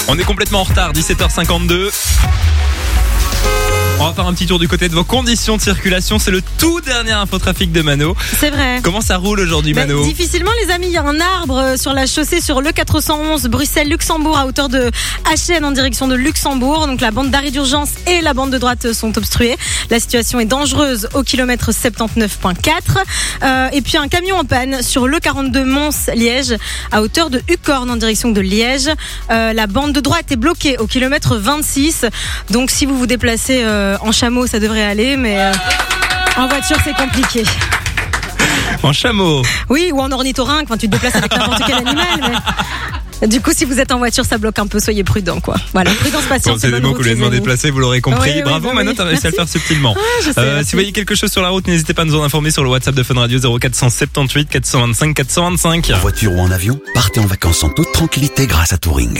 On est complètement en retard, 17h52. On va faire un petit tour du côté de vos conditions de circulation. C'est le tout dernier infotrafic de Mano. C'est vrai. Comment ça roule aujourd'hui, Mano? Difficilement, les amis. Il y a un arbre sur la chaussée sur le 411 Bruxelles-Luxembourg à hauteur de HN en direction de Luxembourg. Donc la bande d'arrêt d'urgence et la bande de droite sont obstruées. La situation est dangereuse au kilomètre 79.4. Et puis un camion en panne sur le 42 Mons-Liège à hauteur de Ucorn en direction de Liège. La bande de droite est bloquée au kilomètre 26. Donc si vous vous déplacez en chameau, ça devrait aller, mais en voiture, c'est compliqué. En chameau? Oui, ou en ornithorynque, quand tu te déplaces avec n'importe quel animal. Mais... Du coup, si vous êtes en voiture, ça bloque un peu, soyez prudents, quoi. Voilà, prudence, patience. Bon, c'est des mots que vous demandez de déplacer, vous l'aurez compris. Oui, bravo, Manon, t'as réussi à le faire subtilement. Je sais, si vous voyez quelque chose sur la route, n'hésitez pas à nous en informer sur le WhatsApp de Fun Radio 0478 425 425. En voiture ou en avion, partez en vacances en toute tranquillité grâce à Touring.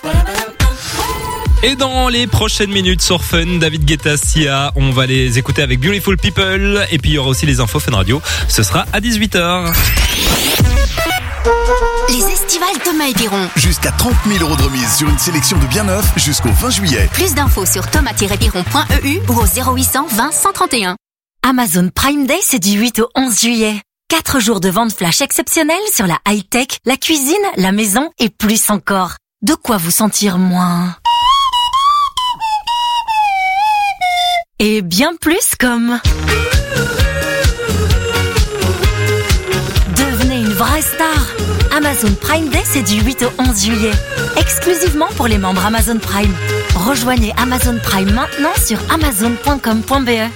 Et dans les prochaines minutes sur Fun, David Guetta, Sia, on va les écouter avec Beautiful People. Et puis il y aura aussi les infos Fun Radio. Ce sera à 18h. Les estivales Thomas & Piron. Jusqu'à 30 000 € de remise sur une sélection de bien neufs jusqu'au 20 juillet. Plus d'infos sur thomas-piron.eu ou au 0800 20 131. Amazon Prime Day, c'est du 8 au 11 juillet. 4 jours de vente flash exceptionnelle sur la high-tech, la cuisine, la maison et plus encore. De quoi vous sentir moins... Et bien plus comme... Devenez une vraie star. Amazon Prime Day, c'est du 8 au 11 juillet. Exclusivement pour les membres Amazon Prime. Rejoignez Amazon Prime maintenant sur amazon.com.be.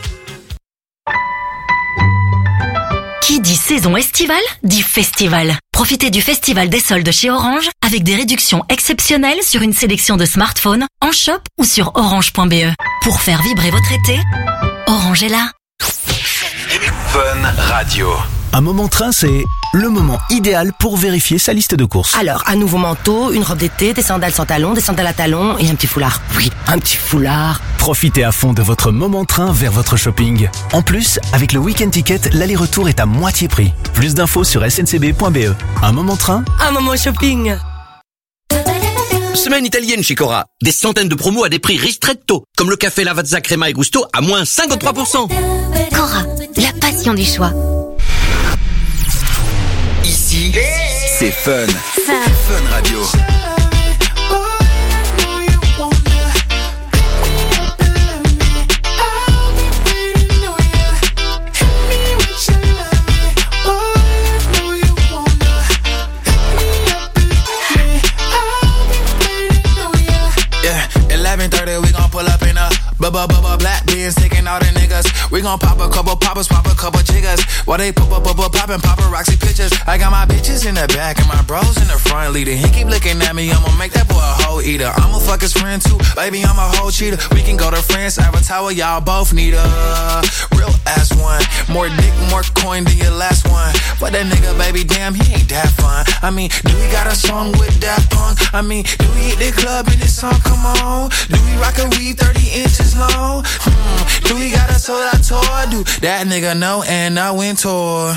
Qui dit saison estivale, dit festival. Profitez du festival des soldes chez Orange avec des réductions exceptionnelles sur une sélection de smartphones, en shop ou sur orange.be. Pour faire vibrer votre été, Orange est là. Fun Radio. Un moment train, c'est le moment idéal pour vérifier sa liste de courses. Alors, un nouveau manteau, une robe d'été, des sandales sans talons, des sandales à talons et un petit foulard. Oui, un petit foulard. Profitez à fond de votre moment train vers votre shopping. En plus, avec le Week-end Ticket, l'aller-retour est à moitié prix. Plus d'infos sur sncb.be. Un moment train, Un moment shopping. Semaine italienne chez Cora. Des centaines de promos à des prix ristretto. Comme le café Lavazza Crema et Gusto à moins 53%. Cora, la passion du choix. ici, c'est Fun. Fun Radio. Bubba black beans taking all the niggas. We gon' pop a couple poppers, pop a couple jiggers. While they poppin' paparazzi pictures. I got my bitches in the back and my bros in the front leader. He keep looking at me, I'ma make that boy a hoe eater. I'ma fuck his friend too, baby, I'm a whole cheater. We can go to France, have a tower, y'all both need a real ass one. More dick, more coin than your last one. But that nigga, baby, damn, he ain't that fun. I mean, do we got a song with Daft Punk? I mean, do we hit the club in this song? Come on. Do we rock a weave 30 inches long? Do we got a sold out tour? Do that nigga know and I went tour.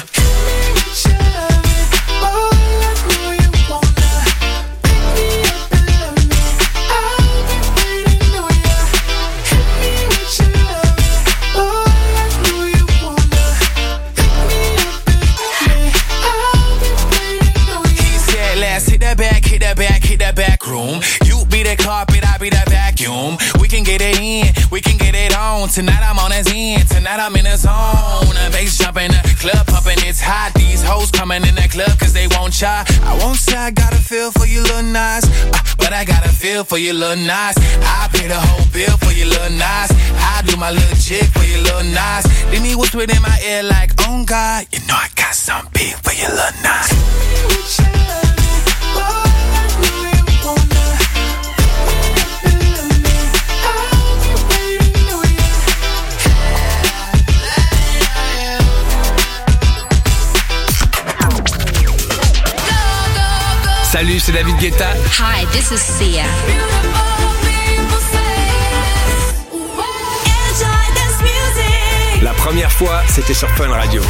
Hit that back room. You be the carpet, I be the vacuum. We can get it in, we can get it on. Tonight I'm on his end, tonight I'm in the zone. The bass jumping, the club pumping, it's hot. These hoes coming in the club cause they won't try. I won't say I got a feel for you little nice, but I got a feel for you little nice. I pay the whole bill for you little nice. I do my little chick for you little nice. Then he whispered in my ear like, oh God, you know I got some big for you little nice. Salut, c'est David Guetta. Hi, this is Sia. La première fois, c'était sur Fun Radio.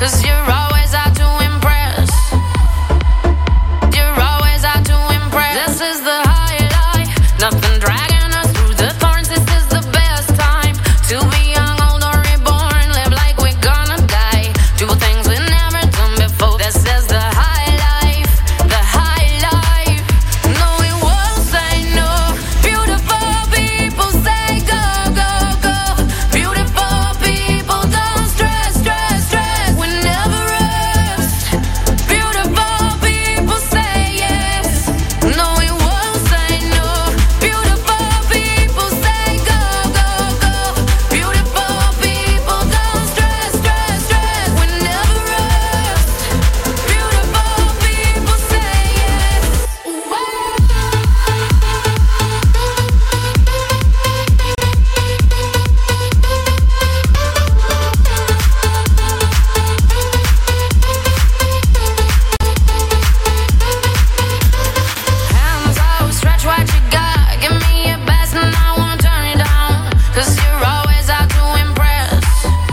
'cause you're always out to impress. You're always out to impress. This is the high life, nothing dragging us through the thorns. This is the best time to be young, old or reborn. Live like we're gonna die. Do things we never done before. This is the high life, the high life. No, we won't say no. Beautiful people say go, go, go. Beautiful people don't stress, stress, stress. We never rest. Beautiful people say yes. No, we won't say no. Beautiful people say go, go, go. Beautiful people don't stress, stress, stress. We never rest. Beautiful people say yes. Hands out, stretch what you got. Give me your best and I won't turn it down. 'Cause you're always out to impress.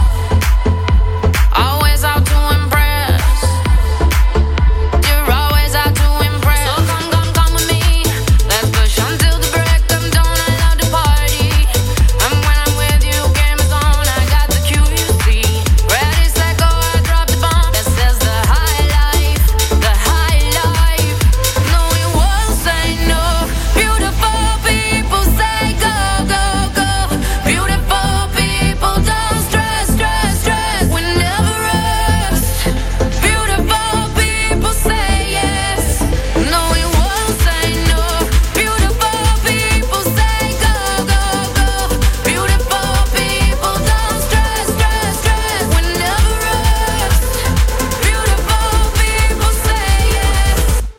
Always out to impress. You're always out to impress. So come with me. Let's push until the break of dawn. I love to party. And when I'm with you, game is on. I got the cue, you see. Ready, set, go, I drop the bomb. This is the high life, the high life. No, we won't say no. Beautiful people say go, go, go. Beautiful people don't stress, stress, stress. We never rest. Beautiful people say yes. No, we won't say no. Beautiful people say go, go, go. Beautiful people don't stress, stress, stress. We never rest. Beautiful people say yes.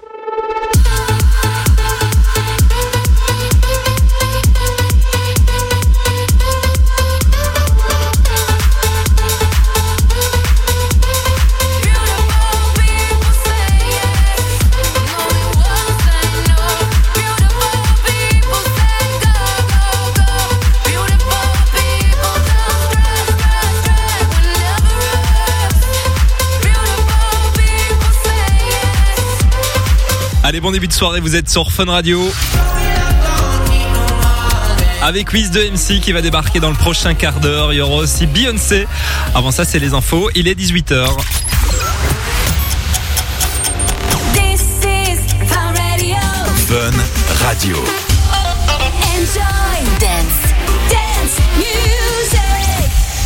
Allez, bon début de soirée, vous êtes sur Fun Radio. Avec Wiz de MC qui va débarquer dans le prochain quart d'heure. Il y aura aussi Beyoncé. Avant ça, c'est les infos. Il est 18h. This is Fun Radio. Fun Radio. Enjoy. Dance music.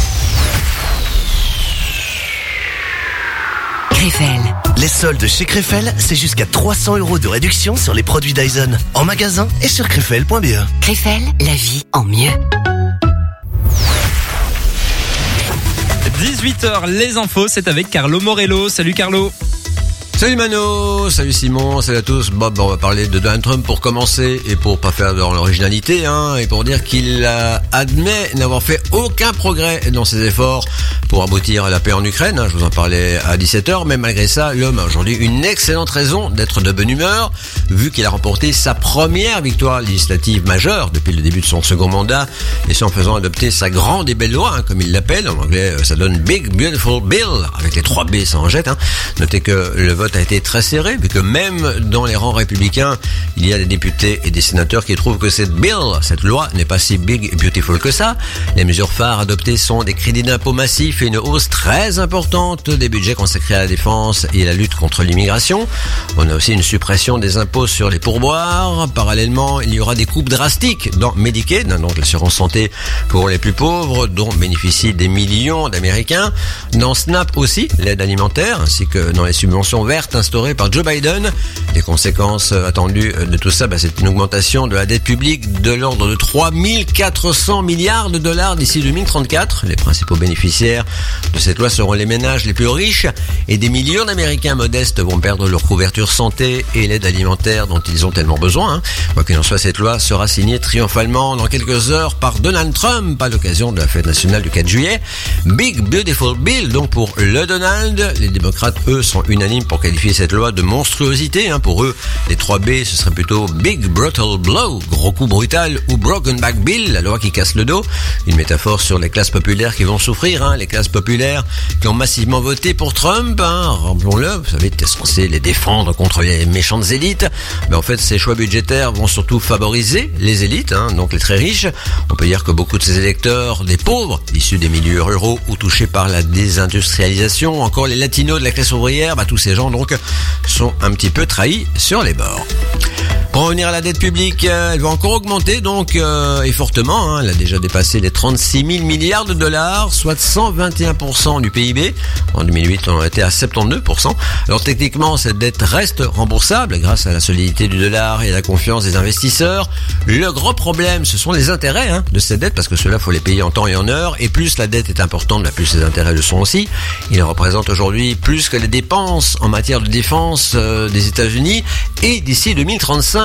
Krefel. Les soldes chez Krefel, c'est jusqu'à 300 € de réduction sur les produits Dyson. En magasin et sur krefel.be. Krefel, la vie en mieux. 18h, les infos, c'est avec Carlo Morello. Salut Carlo. Salut Mano, salut Simon, salut à tous. Bon, on va parler de Donald Trump pour commencer et pour pas faire dans l'originalité, et pour dire qu'il admet n'avoir fait aucun progrès dans ses efforts pour aboutir à la paix en Ukraine. Je vous en parlais à 17h, mais malgré ça, l'homme a aujourd'hui une excellente raison d'être de bonne humeur, vu qu'il a remporté sa première victoire législative majeure depuis le début de son second mandat, et c'est en faisant adopter sa grande et belle loi, comme il l'appelle. En anglais, ça donne Big Beautiful Bill, avec les 3 B, ça en jette. Notez que le vote a été très serré, vu que même dans les rangs républicains, il y a des députés et des sénateurs qui trouvent que cette loi n'est pas si big et beautiful que ça. Les mesures phares adoptées sont des crédits d'impôt massifs et une hausse très importante des budgets consacrés à la défense et à la lutte contre l'immigration. On a aussi une suppression des impôts sur les pourboires. Parallèlement, il y aura des coupes drastiques dans Medicaid, donc l'assurance santé pour les plus pauvres, dont bénéficient des millions d'Américains. Dans SNAP aussi, l'aide alimentaire, ainsi que dans les subventions vertes instaurées par Joe Biden. Les conséquences attendues de tout ça, c'est une augmentation de la dette publique de l'ordre de 3400 milliards de dollars d'ici 2034. Les principaux bénéficiaires de cette loi seront les ménages les plus riches, et des millions d'Américains modestes vont perdre leur couverture santé et l'aide alimentaire dont ils ont tellement besoin. Quoi qu'il en soit, cette loi sera signée triomphalement dans quelques heures par Donald Trump à l'occasion de la fête nationale du 4 juillet. Big Beautiful Bill, donc pour le Donald. Les démocrates, eux, sont unanimes pour qualifier cette loi de monstruosité. Pour eux, les 3B, ce serait plutôt Big Brutal Blow, gros coup brutal, ou Broken Back Bill, la loi qui casse le dos. Une métaphore sur les classes populaires qui vont souffrir, les classes classes populaires qui ont massivement voté pour Trump, hein, rappelons-le, vous savez, était censé les défendre contre les méchantes élites. Mais en fait, ces choix budgétaires vont surtout favoriser les élites, hein, donc les très riches. On peut dire que beaucoup de ces électeurs, des pauvres, issus des milieux ruraux ou touchés par la désindustrialisation, encore les latinos de la classe ouvrière, tous ces gens donc sont un petit peu trahis sur les bords. Pour revenir à la dette publique, elle va encore augmenter donc et fortement. Elle a déjà dépassé les 36 000 milliards de dollars, soit 121% du PIB. En 2008, on était à 72%. Alors techniquement, cette dette reste remboursable grâce à la solidité du dollar et à la confiance des investisseurs. Le gros problème, ce sont les intérêts de cette dette, parce que cela faut les payer en temps et en heure. Et plus la dette est importante, plus les intérêts le sont aussi. Il représente aujourd'hui plus que les dépenses en matière de défense des États-Unis. Et d'ici 2035,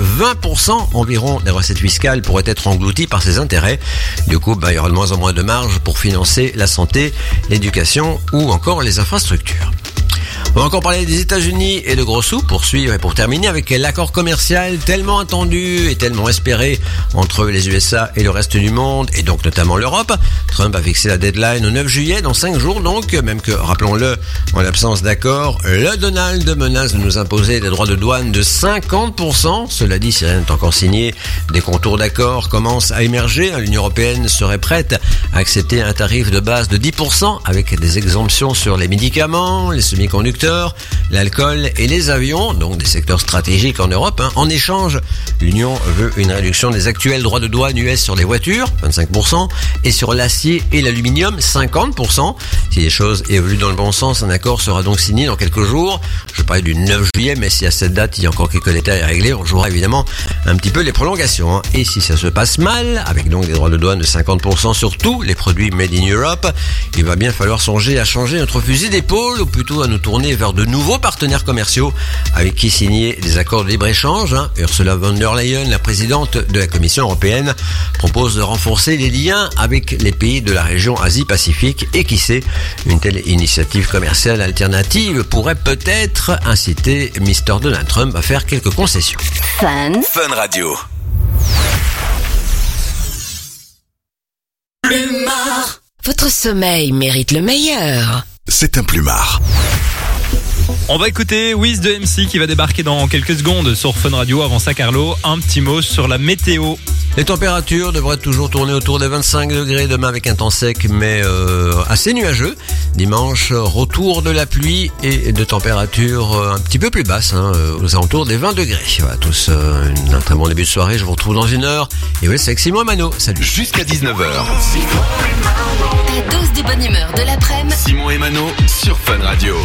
20% environ des recettes fiscales pourraient être englouties par ces intérêts. Du coup, il y aura de moins en moins de marge pour financer la santé, l'éducation ou encore les infrastructures. On va encore parler des États-Unis et de gros sous pour suivre et pour terminer avec l'accord commercial tellement attendu et tellement espéré entre les USA et le reste du monde, et donc notamment l'Europe. Trump a fixé la deadline au 9 juillet, dans 5 jours donc, même que, rappelons-le, en l'absence d'accord, le Donald menace de nous imposer des droits de douane de 50%. Cela dit, si rien n'est encore signé, des contours d'accord commencent à émerger. L'Union européenne serait prête à accepter un tarif de base de 10% avec des exemptions sur les médicaments, les semi-conducteurs, l'alcool et les avions, donc des secteurs stratégiques en Europe. En échange, l'Union veut une réduction des actuels droits de douane US sur les voitures, 25%, et sur l'acier et l'aluminium, 50%. Si les choses évoluent dans le bon sens, un accord sera donc signé dans quelques jours. Je parlais du 9 juillet, mais si à cette date, il y a encore quelques détails à régler, on jouera évidemment un petit peu les prolongations. Et si ça se passe mal, avec donc des droits de douane de 50% sur tous les produits made in Europe, il va bien falloir songer à changer notre fusil d'épaule, ou plutôt à nous tourner vers de nouveaux partenaires commerciaux avec qui signer des accords de libre-échange. Ursula von der Leyen, la présidente de la Commission européenne, propose de renforcer les liens avec les pays de la région Asie-Pacifique, et qui sait, une telle initiative commerciale alternative pourrait peut-être inciter Mr. Donald Trump à faire quelques concessions. Fun Radio. Plumard. Votre sommeil mérite le meilleur. C'est un plumard. On va écouter Wiz de MC qui va débarquer dans quelques secondes sur Fun Radio. Avant ça, Carlo, un petit mot sur la météo. Les températures devraient toujours tourner autour des 25 degrés demain avec un temps sec mais assez nuageux. Dimanche, retour de la pluie et de températures un petit peu plus basses, aux alentours des 20 degrés. Voilà, tous un très bon début de soirée. Je vous retrouve dans une heure. Et oui, c'est avec Simon et Mano. Salut. Jusqu'à 19h. Ta dose de bonne humeur de l'après-midi. Simon et Mano sur Fun Radio.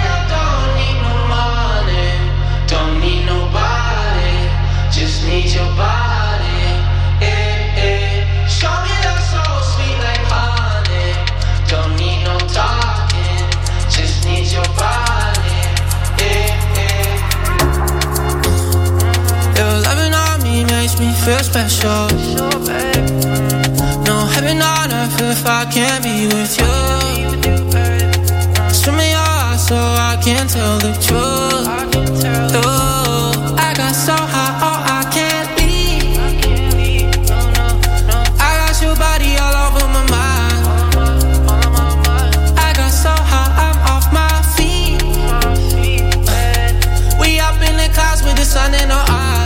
Don't need nobody, just need your body. Show me love so sweet like honey. Don't need no talking, just need your body. Your loving on me makes me feel special. No heaven on earth if I can't be with you. Swim in your eyes so I can tell the truth. Oh, I got so high, oh, I can't leave. I got your body all over my mind. I got so high, I'm off my feet. We up in the clouds with the sun in our eyes.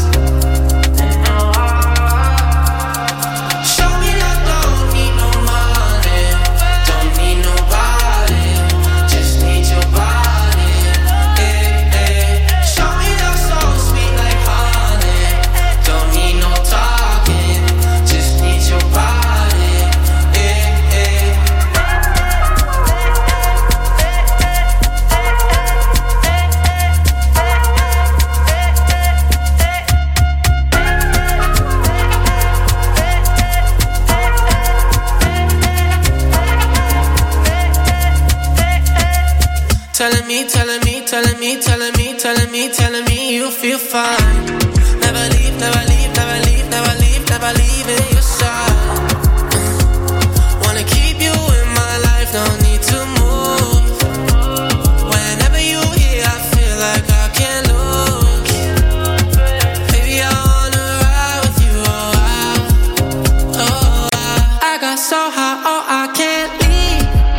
Telling me you feel fine. Never leave, never leave, never leave, never leave, never leaving your side. Wanna keep you in my life, don't need to move. Whenever you're here, I feel like I can't lose. Baby, I wanna ride with you, oh, I got so high, oh, I can't leave.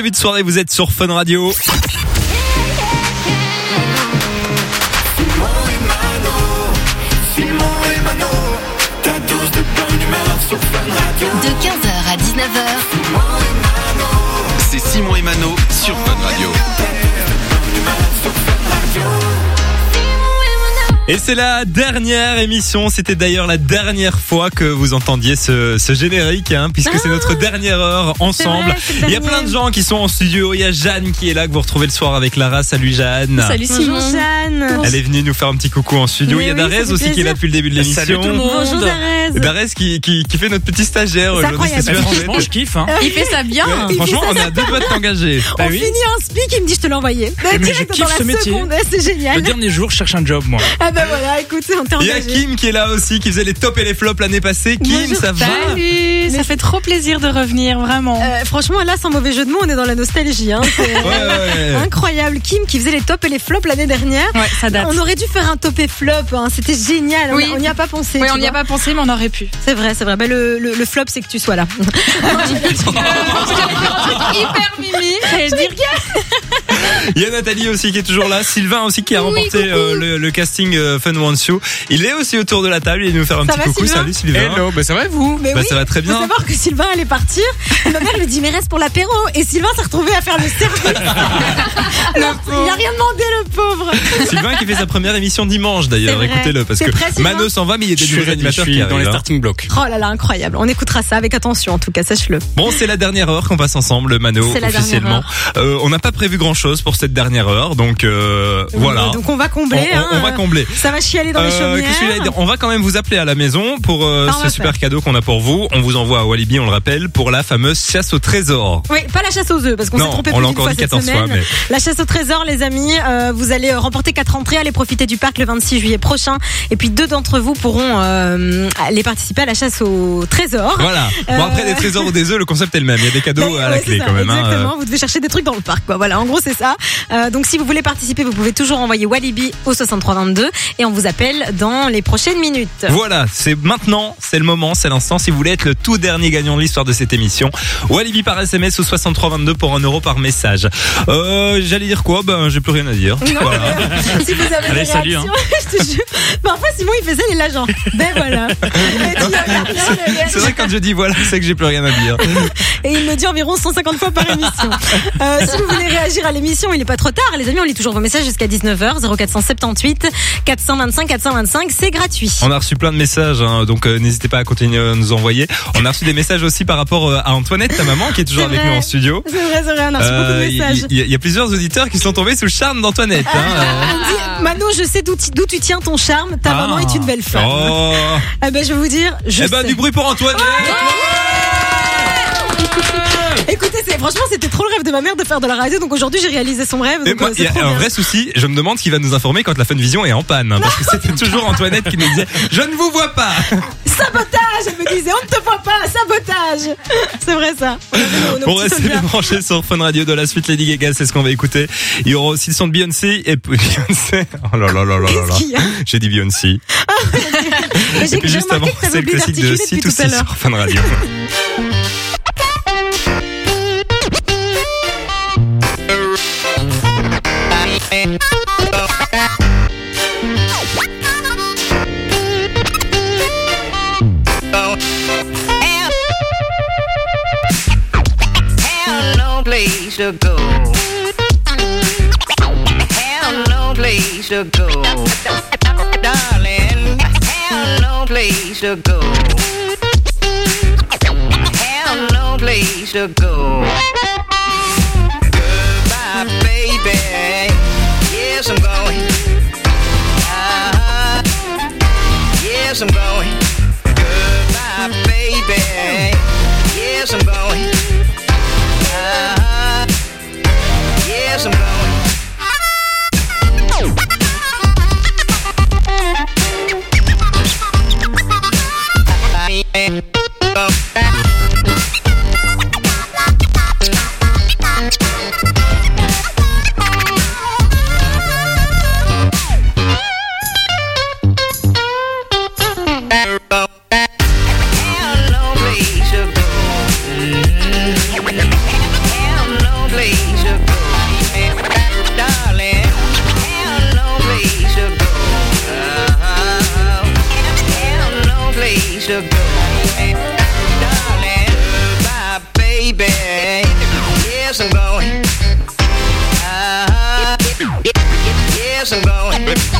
début de soirée, vous êtes sur Fun Radio. De 15h à 19h, C'est Simon et Mano sur Fun Radio. Et c'est la dernière émission. C'était d'ailleurs la dernière fois que vous entendiez ce générique, puisque c'est notre dernière heure ensemble. C'est vrai, Il y a plein de gens qui sont en studio. Il y a Jeanne qui est là, que vous retrouvez le soir avec Lara. Salut Jeanne. Salut Simon. Bonjour Jeanne. Elle est venue nous faire un petit coucou en studio. Mais Il y a oui, ça Darès fait aussi qui est plaisir. là depuis le début de l'émission. Salut tout le monde. Bonjour Darès. Darès qui fait notre petit stagiaire C'est aujourd'hui. incroyable. super Franchement, chouette. je kiffe. Hein. Il fait ça bien. Franchement, on est à 2 doigts de t'engager. On finit un speak, il me dit je te l'ai envoyé. Mais Direct je dans kiffe la ce métier. seconde. Ouais, c'est Le génial. dernier jour, je cherche un job, moi. Ah ben voilà, écoute, on t'est Il y a engagé. Kim qui est là aussi, qui faisait les tops et les flops l'année passée. Kim, Bonjour, ça va? Salut, ça fait trop plaisir de revenir, vraiment. Franchement, là, sans mauvais jeu de mots, on est dans la nostalgie. Hein. C'est Ouais. incroyable. Kim qui faisait les tops et les flops l'année dernière. Ouais, ça date. On aurait dû faire un top et flop. Hein. C'était génial. Oui. On n'y a pas pensé. Oui, tu on n'y a vois. pas pensé, mais on aurait pu. C'est vrai, c'est vrai. Ben, le flop, c'est que tu sois là. Hyper mimi. Et je dis Il y a Nathalie aussi qui est toujours là. Sylvain aussi qui a remporté le casting Fun Wants You. Il est aussi autour de la table. Il va nous faire un Ça petit va, coucou. Sylvain Salut Sylvain. Hello, bah ça va vous? Mais Bah, oui, ça va très bien. Faut savoir que Sylvain allait partir. Et ma mère lui dit mais reste pour l'apéro. Et Sylvain s'est retrouvé à faire le service. Alors, il a rien demandé, le pauvre. Sylvain qui fait sa première émission dimanche d'ailleurs. C'est vrai. Écoutez-le parce T'es que prêt, Sylvain Mano s'en va, mais il y a Je des suis nouveaux ready, je animateurs suis qui dans les arrivent. hein. starting blocks. Oh là là, incroyable. On écoutera ça avec attention, en tout cas, sache-le. Bon, c'est la dernière heure qu'on passe ensemble, Mano, C'est la officiellement. On n'a pas prévu grand-chose pour cette dernière heure, donc voilà. Donc on va combler. On va combler. Ça va chialer dans les chaumières. Qu'est-ce que j'allais dire ? On va quand même vous appeler à la maison pour on ce va super faire. cadeau qu'on a pour vous. On vous envoie à Walibi, on le rappelle, pour la fameuse chasse au trésor. Oui, pas la chasse aux œufs, parce qu'on Non, s'est trompé on plus l'a d'une encore fois dit cette 14 fois, semaine. mais- La chasse au trésor, les amis, vous allez remporter 4 entrées, allez profiter du parc le 26 juillet prochain. Et puis 2 d'entre vous pourront aller participer à la chasse au trésor. Voilà. Bon, après, des trésors ou des œufs, le concept est le même. Il y a des cadeaux à la Ouais, clé c'est ça, quand même. Exactement, vous devez chercher des trucs dans le parc, quoi. Voilà, en gros, c'est ça. Donc si vous voulez participer, vous pouvez toujours envoyer Walibi au 6322 et on vous appelle dans les prochaines minutes. Voilà, c'est maintenant, c'est le moment, c'est l'instant. Si vous voulez être le tout dernier gagnant de l'histoire de cette émission, Walibi par SMS au 6322 pour 1 euro par message. J'allais dire quoi ? Ben, j'ai plus rien à dire. Non, Voilà. Si vous avez Allez, des salut, réactions, je te jure. Parfois, Simon, il faisait les l'agent. Ben voilà. C'est vrai, quand je dis voilà, c'est que j'ai plus rien à dire. Et il me dit environ 150 fois par émission. Si vous voulez réagir à l'émission, il n'est pas trop tard. Les amis, on lit toujours vos messages jusqu'à 19h. 0478 425 425. C'est gratuit. On a reçu plein de messages, hein, donc n'hésitez pas à continuer à nous envoyer. On a reçu des messages aussi par rapport à Antoinette, ta maman, qui est toujours C'est avec vrai. nous en studio. C'est vrai, on a reçu beaucoup de messages. Il y a plusieurs auditeurs qui sont tombés sous le charme d'Antoinette. Elle me dit, Mano, je sais d'où tu tiens ton charme. Ta maman est une belle femme. Oh. Eh ben, je vais vous dire, je Eh ben, sais. du bruit pour Antoinette. Écoutez, franchement, c'était trop le rêve de ma mère de faire de la radio. Donc aujourd'hui, j'ai réalisé son rêve. Et Donc, moi, il y c'est a trop un bien. vrai souci, je me demande qui va nous informer quand la Funvision est en panne, hein, parce que c'était toujours Antoinette qui nous disait « Je ne vous vois pas !» Sabotage, elle me disait, on ne te voit pas, sabotage. C'est vrai ça. On reste bien branchés sur Fun Radio. De la suite, Lady Gaga, c'est ce qu'on va écouter. Il y aura aussi le son de Beyoncé et Beyoncé. Oh là là là là là Qu'est-ce qu'il y a là. J'ai dit Beyoncé. Mais Et puis juste avant, c'est le classique de depuis tout à C2C l'heure. sur Fun Radio. Have no place to go. Have no place to go. Darling, have no place to go. Have no place to go. Goodbye, baby. Yes, I'm going. Yes, I'm going. Goodbye, baby. Yes, I'm going. Yes, I'm going. Yes, I'm going. Yes, I'm going.